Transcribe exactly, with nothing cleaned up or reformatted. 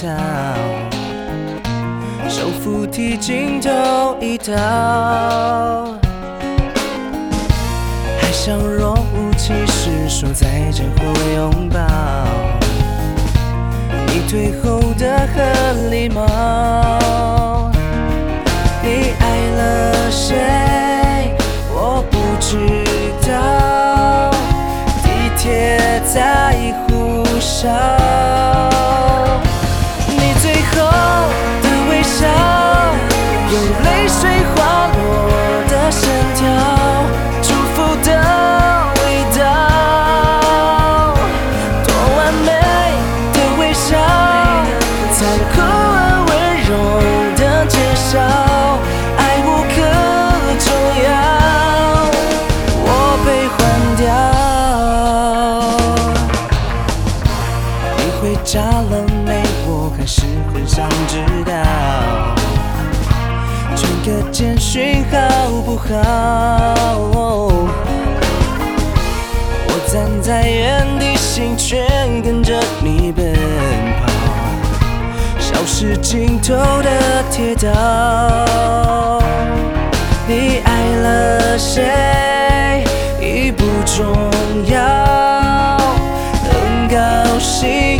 逃，手扶梯尽头一刀，还想若无其事说再见或拥抱，你退后的很礼貌。你爱了谁？我不知道。地铁在呼啸，你最后的微笑，有泪水滑落的线条，祝福的味道，多完美的微笑，残酷而温柔的介绍，爱无可救药，我被换掉。你回家了没？我还是很想知道，传个简讯好不好？我站在原地，心却跟着你奔跑，消失尽头的铁道。你爱了谁已不重要，很高兴